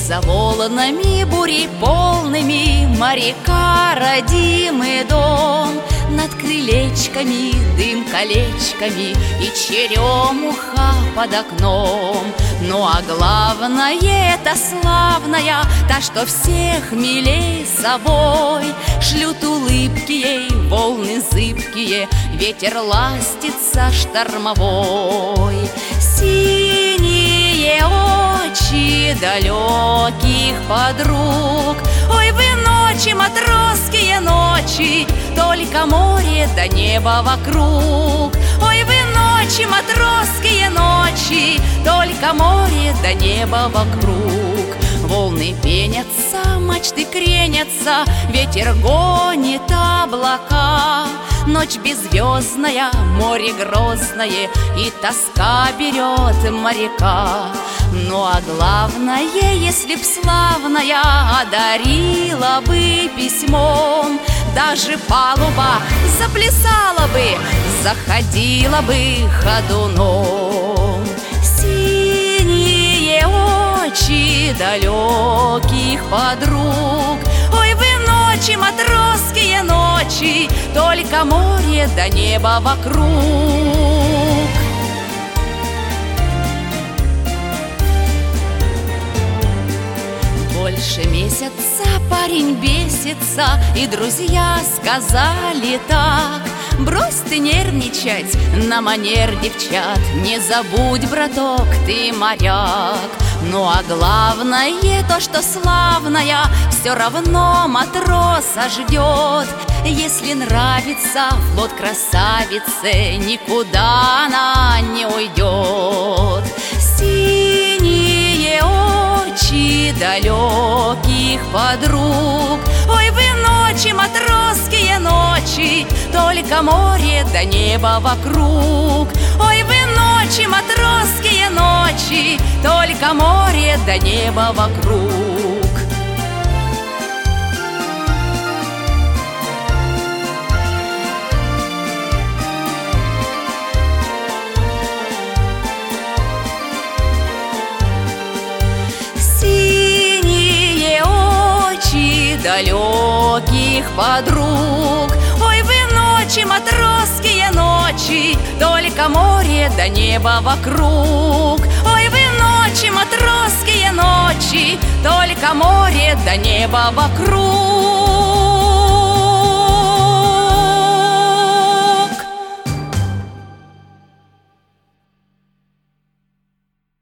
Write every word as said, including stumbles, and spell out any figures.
За волнами бури полными моряка родимый дом. Над крылечками дым колечками и черемуха под окном. Ну а главное это славная, та, что всех милей собой. Шлют улыбки ей волны зыбкие, ветер ластится штормовой. Синие очи далеких подруг, ой, вы ночи, матросские ночи, только море до неба вокруг. Ой, вы ночи, матросские ночи, только море до неба вокруг. Волны пенятся, мачты кренятся, ветер гонит облака. Ночь беззвездная, море грозное, и тоска берет моряка. Ну а главное, если б славная одарила бы письмом, даже палуба заплясала бы, заходила бы ходуном. Синие очи далеких подруг, ой, вы ночи, матросские ночи, только море до неба вокруг. Больше месяца парень бесится, и друзья сказали так: брось ты нервничать на манер девчат, не забудь, браток, ты моряк. Ну а главное то, что славная все равно матроса ждет. Если нравится флот красавице, никуда она не уйдет. Синие очи далеких подруг, ой, вы ночи, матросские ночи, только море до неба вокруг. Ой, вы ночи, матросские ночи, только море до неба вокруг. Синие очи далеких подруг, ой, вы ночи, матросские ночи, только море до неба вокруг. Ой, вы ночи, матросские ночи, только море до неба вокруг.